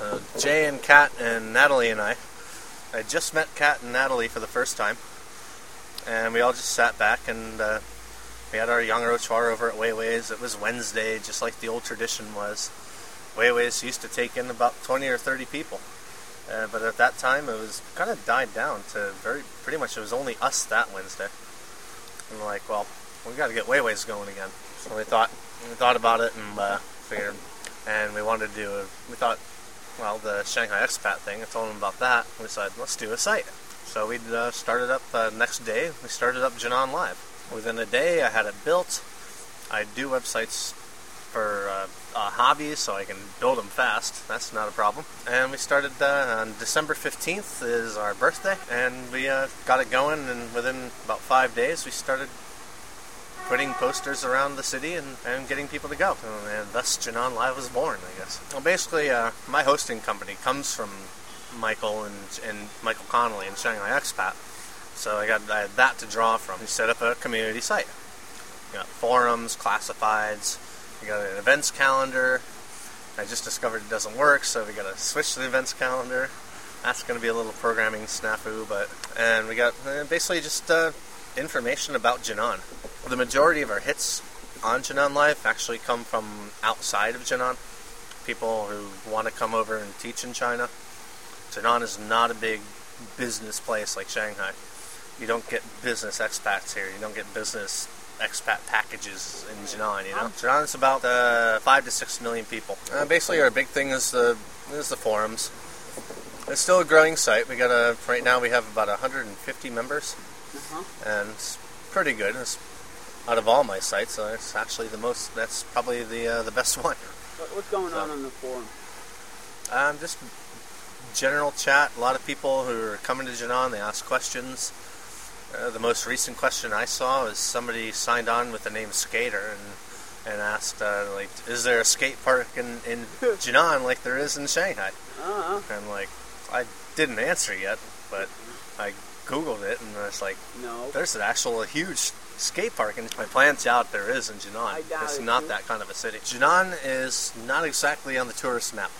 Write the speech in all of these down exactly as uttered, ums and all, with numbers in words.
Uh, Jay and Kat and Natalie and I. I just met Kat and Natalie for the first time. And we all just sat back and uh, we had our Young Rochoir over at Weiwei's. It was Wednesday, just like the old tradition was. Weiwei's used to take in about twenty or thirty people. Uh, but at that time, it was kind of died down to very, pretty much it was only us that Wednesday. And we're like, well, we got to get Weiwei's going again. So we thought, we thought about it and uh, figured, and we wanted to do a, we thought, well, the Shanghai Expat thing, I told them about that. We said, let's do a site. So we uh, started up uh, next day, we started up Jinan Live. Within a day, I had it built. I do websites for uh, uh, hobbies, so I can build them fast. That's not a problem. And we started uh, on December fifteenth is our birthday, and we uh, got it going, and within about five days, we started putting posters around the city and, and getting people to go. And thus Jinan Live was born, I guess. Well, basically, uh, my hosting company comes from Michael and, and Michael Connolly and Shanghai Expat. So I got I had that to draw from. We set up a community site. We got forums, classifieds, we got an events calendar. I just discovered it doesn't work, so we got to switch to the events calendar. That's going to be a little programming snafu, but and we got uh, basically just uh, information about Jinan. The majority of our hits on Jinan Live actually come from outside of Jinan. People who want to come over and teach in China. Jinan is not a big business place like Shanghai. You don't get business expats here. You don't get business expat packages in Jinan, you know. Jinan is about uh, five to six million people. Uh, basically, our big thing is the is the forums. It's still a growing site. We got a right now we have about one hundred fifty members, uh-huh. and it's pretty good. It's out of all my sites, so it's actually the most. That's probably the uh, the best one. What's going so, on on the forum? Um, just general chat. A lot of people who are coming to Jinan, they ask questions. Uh, the most recent question I saw was somebody signed on with the name Skater and and asked, uh, like, is there a skate park in, in Jinan like there is in Shanghai? Uh-huh. And, like, I didn't answer yet, but I Googled it and I was like, no. There's an actual huge skate park, and my plans out there is in Jinan. I doubt it's it not too. that kind of a city. Jinan is not exactly on the tourist map.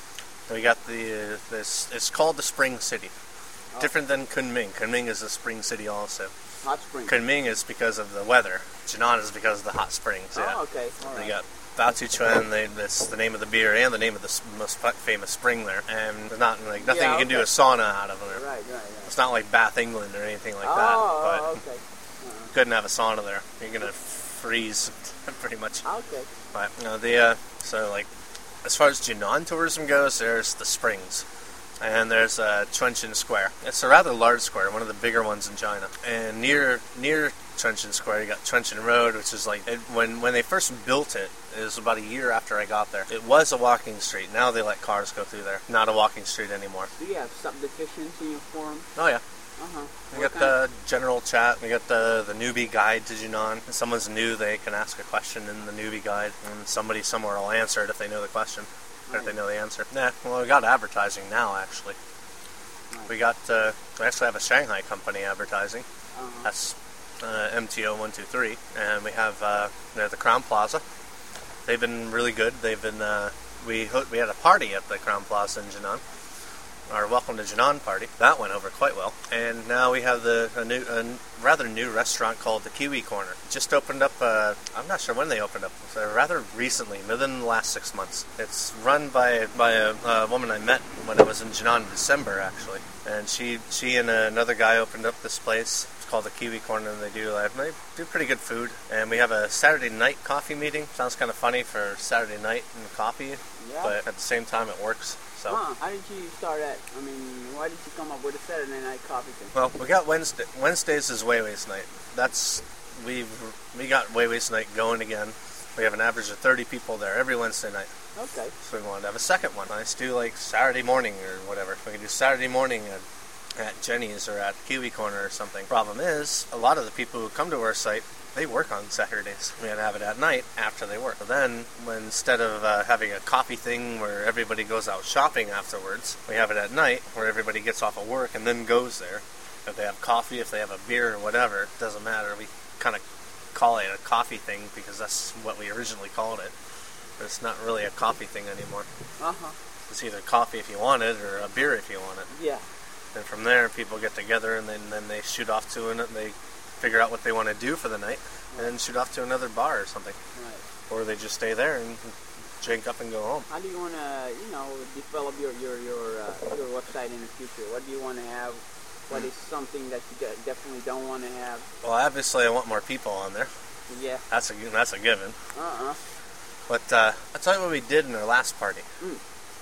We got the, uh, this, it's called the Spring City. Oh. Different than Kunming. Kunming is a spring city also. Hot springs. Kunming is because of the weather. Jinan is because of the hot springs. Yeah. Oh, okay. All right. They got Baotuchuan, they, that's the name of the beer and the name of the s- most f- famous spring there. And there's not like nothing Yeah, you can okay. do a sauna out of there. Right, right, right. It's not like Bath, England or anything like oh, that. Oh, But okay. Uh-huh. couldn't have a sauna there. You're gonna freeze pretty much. Okay. But you know, the uh, so like as far as Jinan tourism goes, there's the springs. And there's uh, Chunshin Square. It's a rather large square, one of the bigger ones in China. And near near Chunshin Square, you got Chunshin Road, which is like it, when when they first built it. It was about a year after I got there. It was a walking street. Now they let cars go through there. Not a walking street anymore. Do you have subdivisions in your forum? Oh yeah. Uh huh. We got the general chat. We got the the newbie guide to Jinan. If someone's new, they can ask a question in the newbie guide, and somebody somewhere will answer it if they know the question. Or if they know the answer. Nah, well, we got advertising now, actually. Right. We got, uh, we actually have a Shanghai company advertising. Uh-huh. That's uh, M T O one two three. And we have, uh, they're the Crown Plaza. They've been really good. They've been, uh, we ho- we had a party at the Crown Plaza in Jinan. Our Welcome to Jinan party. That went over quite well. And now we have the a new, a rather new restaurant called the Kiwi Corner. It just opened up, uh, I'm not sure when they opened up, so rather recently, within the last six months. It's run by by a, a woman I met when I was in Jinan in December, actually. And she she and another guy opened up this place. It's called the Kiwi Corner, and they do uh, they do pretty good food. And we have a Saturday night coffee meeting. Sounds kind of funny for Saturday night and coffee, yeah. But at the same time it works. So. Huh. How did you start that? I mean, why did you come up with a Saturday night coffee thing? Well, we got Wednesday. Wednesdays is Weiwei's night. That's we we got Weiwei's night going again. We have an average of thirty people there every Wednesday night. Okay. So we wanted to have a second one. Let's do like Saturday morning or whatever. We can do Saturday morning at, at Jenny's or at Kiwi Corner or something. Problem is, a lot of the people who come to our site, they work on Saturdays. We had to have it at night after they work. But then, when instead of uh, having a coffee thing where everybody goes out shopping afterwards, we have it at night where everybody gets off of work and then goes there. If they have coffee, if they have a beer or whatever, it doesn't matter. We kind of call it a coffee thing because that's what we originally called it. But it's not really a coffee thing anymore. Uh-huh. It's either coffee if you want it or a beer if you want it. Yeah. And from there, people get together and then, then they shoot off to it. They figure out what they want to do for the night and then shoot off to another bar or something. Right. Or they just stay there and drink up and go home. How do you want to, you know, develop your your your uh, your website in the future? What do you want to have? What is something that you de- definitely don't want to have? Well, obviously, I want more people on there. Yeah. That's a that's a given. Uh-uh. But uh, I'll tell you what we did in our last party. Mm.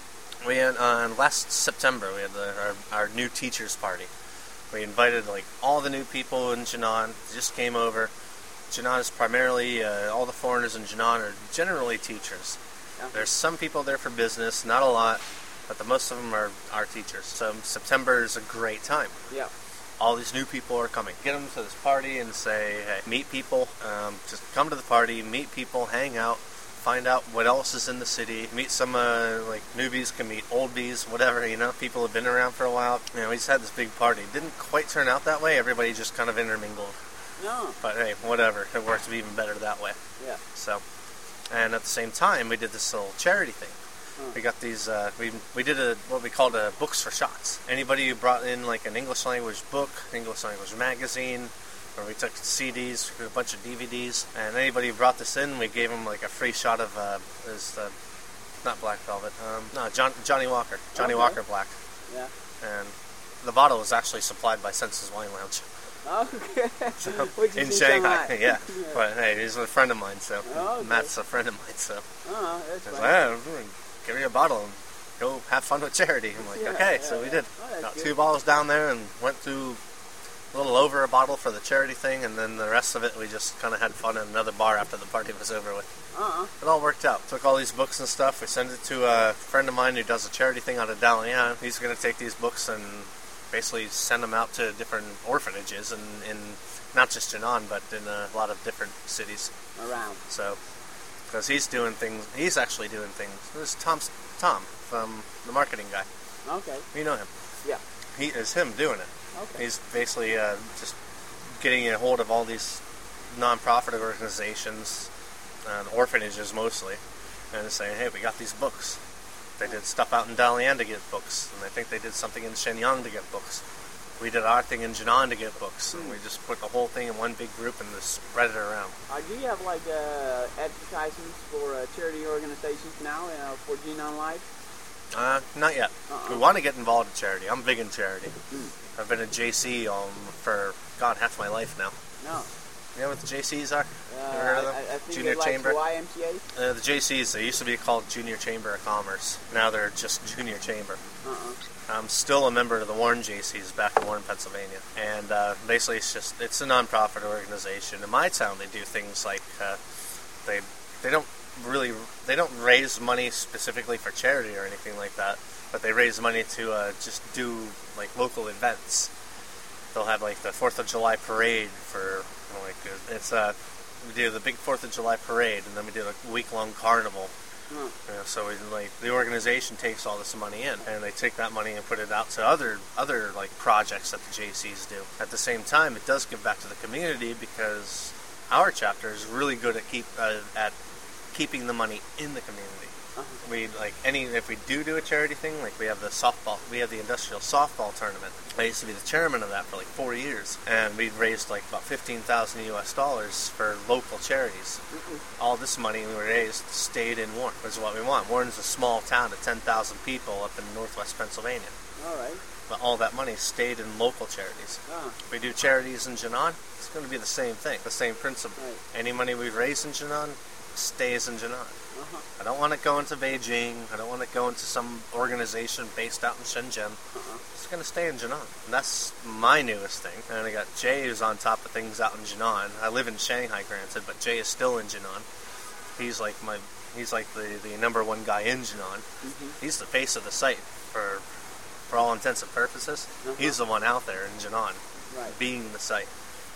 We had on uh, last September we had the, our our new teachers party. We invited like all the new people in Jinan. Just came over. Jinan is primarily uh, all the foreigners in Jinan are generally teachers. Yeah. There's some people there for business, not a lot, but the most of them are, are teachers. So September is a great time. Yeah. All these new people are coming. Get them to this party and say, hey, meet people. Um, just come to the party, meet people, hang out, find out what else is in the city. Meet some uh, like newbies, can meet old bees, whatever. You know, people have been around for a while. You know, we just had this big party. Didn't quite turn out that way. Everybody just kind of intermingled. No. But hey, whatever. It works even better that way. Yeah. So, and at the same time, we did this little charity thing. Huh. We got these, uh, we we did a what we called a books for shots. Anybody who brought in like an English language book, English language magazine, or we took C Ds, a bunch of D V Ds, and anybody who brought this in, we gave them like a free shot of, uh, is uh, not Black Velvet, um, no, John, Johnny Walker, Johnny Okay. Walker Black. Yeah. And the bottle was actually supplied by Senses Wine Lounge. Okay. So, Which is in Shanghai, Shanghai. yeah. Yeah. But hey, he's a friend of mine, so Oh, okay. Matt's a friend of mine, so Uh-huh, that's I was fine. like, "Ah, give me a bottle and go have fun with charity. I'm like, Yeah, okay, yeah, so we yeah. did. Oh, that's Got good. two bottles down there and went through a little over a bottle for the charity thing, and then the rest of it we just kind of had fun in another bar after the party was over with. Uh-uh. It all worked out. Took all these books and stuff. We sent it to a friend of mine who does a charity thing out of Dalian. He's going to take these books and basically send them out to different orphanages and in not just Jinan, but in a lot of different cities. Around. So, because he's doing things, he's actually doing things. This is Tom, Tom from the marketing guy. Okay. You know him. Yeah. He is him doing it. Okay. He's basically uh, just getting a hold of all these non-profit organizations, and orphanages mostly, and saying, hey, we got these books. They did stuff out in Dalian to get books, and I think they did something in Shenyang to get books. We did our thing in Jinan to get books, and we just put the whole thing in one big group and just spread it around. Uh, do you have like uh, advertisements for uh, charity organizations now uh, for Jinan Life? Uh, not yet. Uh-uh. We want to get involved in charity. I'm big in charity. Mm. I've been a J C um, for, God, half my life now. No. You know what the J Cs are? Uh, Ever heard of them? I, I think Junior they're like Chamber? Y M C A. Uh, the J Cs, they used to be called Junior Chamber of Commerce. Now they're just Junior Chamber. Uh-uh. I'm still a member of the Warren J Cs back in Warren, Pennsylvania. And uh, basically it's just, it's a non-profit organization. In my town they do things like, uh, they they don't really, they don't raise money specifically for charity or anything like that, but they raise money to uh, just do like local events. They'll have like the fourth of July parade for, you know, like, it's, uh, we do the big fourth of July parade, and then we do a week-long carnival. Huh. You know, so we, like, the organization takes all this money in, and they take that money and put it out to other other like projects that the J Cs do. At the same time, it does give back to the community because our chapter is really good at keep uh, at keeping the money in the community. Uh-huh. We like any if we do do a charity thing, like we have the softball, we have the industrial softball tournament. I used to be the chairman of that for like four years, and we raised like about fifteen thousand U S dollars for local charities. Mm-mm. All this money we raised stayed in Warren, which is what we want. Warren's a small town of ten thousand people up in northwest Pennsylvania, All right. but all that money stayed in local charities. Ah. If we do charities in Jinan, it's going to be the same thing, the same principle. Right. Any money we raise in Jinan stays in Jinan. Uh-huh. I don't want it going to Beijing. I don't want it going to some organization based out in Shenzhen. Uh-huh. It's going to stay in Jinan. And that's my newest thing. And I got Jay, who's on top of things out in Jinan. I live in Shanghai, granted, but Jay is still in Jinan. He's like my, he's like the, the number one guy in Jinan. Mm-hmm. He's the face of the site for, for all intents and purposes. Uh-huh. He's the one out there in Jinan, Right. being the site.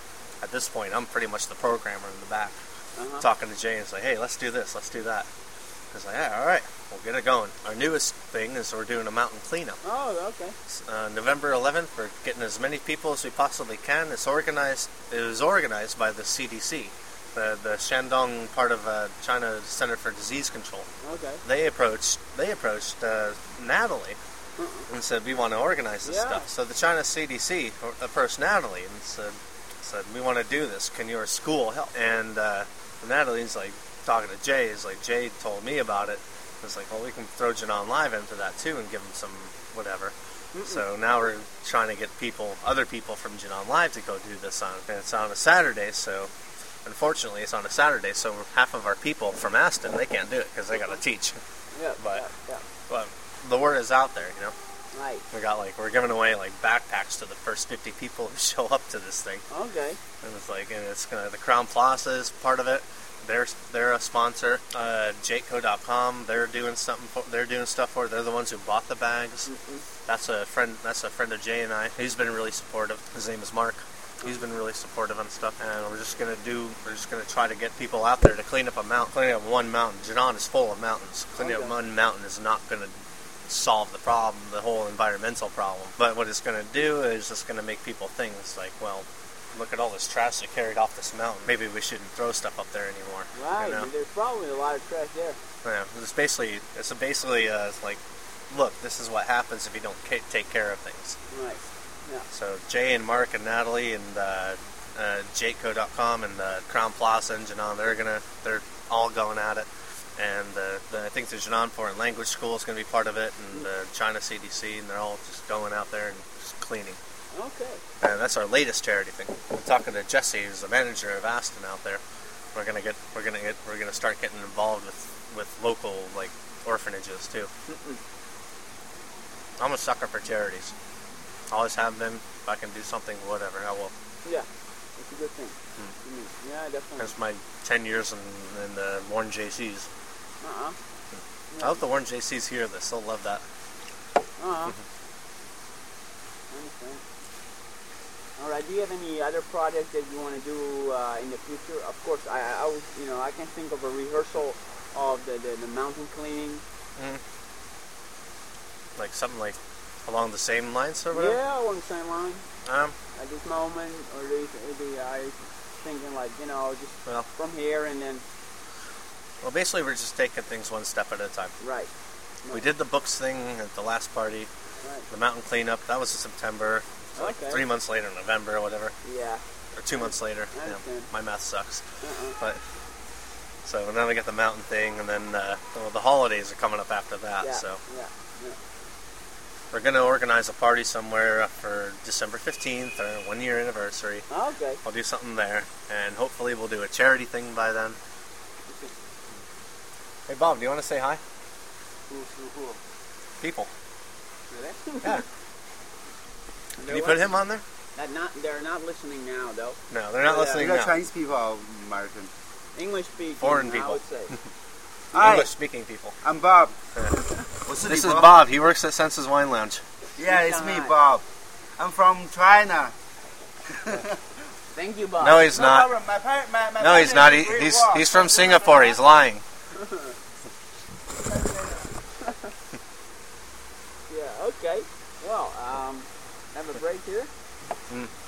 At this point, I'm pretty much the programmer in the back. Uh-huh. Talking to Jay and say, hey, let's do this, let's do that. He's like, yeah, all right, we'll get it going. Our newest thing is we're doing a mountain cleanup. Oh, okay. Uh, November eleventh, we're getting as many people as we possibly can. It's organized. It was organized by the C D C, the the Shandong part of uh, China Center for Disease Control. Okay. They approached they approached uh, Natalie Uh-uh. and said we want to organize this Yeah. stuff. So the China C D C approached Natalie and said said we want to do this. Can your school help? And uh, Natalie's like talking to Jay. Is like Jay told me about it. It's like, well, we can throw Janan Live into that too and give them some whatever. Mm-mm. So now we're trying to get people, other people from Janan Live to go do this on. And it's on a Saturday, so unfortunately it's on a Saturday. So half of our people from Aston, they can't do it because they got to teach. Yeah. But- yeah, yeah. But the word is out there, you know. Right. We got like we're giving away like backpacks to the first fifty people who show up to this thing, Okay. and it's like and it's gonna the Crown Plaza is part of it. They're they're a sponsor. Uh, Jateco dot com. They're doing something. For, they're doing stuff for. It. They're the ones who bought the bags. Mm-mm. That's a friend. That's a friend of Jay and I. He's been really supportive. His name is Mark. He's been really supportive on stuff, and we're just gonna do. We're just gonna try to get people out there to clean up a mountain. Cleaning up one mountain. Janan is full of mountains. Cleaning Okay. up one mountain is not gonna solve the problem, the whole environmental problem. But what it's gonna do is it's gonna make people think. It's like, well, look at all this trash they carried off this mountain. Maybe we shouldn't throw stuff up there anymore. Right. You know? And there's probably a lot of trash there. Yeah, it's basically it's a basically uh, it's like, look, this is what happens if you don't ca- take care of things. Right. Yeah. So Jay and Mark and Natalie and uh, uh, Jateco dot com and uh, Crown Plaza and Janan, they're gonna they're all going at it. And uh, the, I think the Janan Foreign Language School is going to be part of it, and the China C D C, and they're all just going out there and just cleaning. Okay. And that's our latest charity thing. I'm talking to Jesse, who's the manager of Aston out there. We're gonna get, we're gonna get, we're gonna start getting involved with, with local like orphanages too. Mm-mm. I'm a sucker for charities. Always have been. If I can do something, whatever, I will. Yeah. It's a good thing. Hmm. to me. Yeah, definitely. That's my ten years in, in the Warren J Cs. Uh-uh. I hope the Warren J Cs hear this. They'll love that. Uh-huh. I understand. All right. Do you have any other projects that you want to do uh, in the future? Of course, I, I was, you know, I can think of a rehearsal of the, the, the mountain cleaning. Mm. Like something like along the same lines or whatever. Yeah, along the same line. Um. At this moment, or the, the I thinking like, you know, just Well. from here and then Well, basically, we're just taking things one step at a time. right. We did the books thing at the last party. Right. The mountain cleanup, that was in September. So like Okay. three months later, November or whatever. Yeah. Or two months later. I Yeah, understand. my math sucks. Uh-uh. But so then we got the mountain thing, and then uh, well, the holidays are coming up after that. Yeah. So Yeah. Yeah. we're going to organize a party somewhere for December fifteenth, our one year anniversary. Okay. I'll do something there, and hopefully we'll do a charity thing by then. Hey Bob, do you want to say hi? Who, who, who? People. Really? Yeah. They're Can you put what? him on there? That not, they're not listening now, though. No, they're not Yeah. listening You got now. Chinese people or American? English speaking. Foreign I people. would say. Hi, English speaking people. I'm Bob. Yeah. What's This is Bob. He works at Senses Wine Lounge. Yeah, it's me, Hi. Bob. I'm from China. Thank you, Bob. No, he's not. problem. My par- my, my No, he's not. He, parents agree he's well. he's from Singapore. He's lying. Yeah. Okay. Well, um, have a break here. Mm.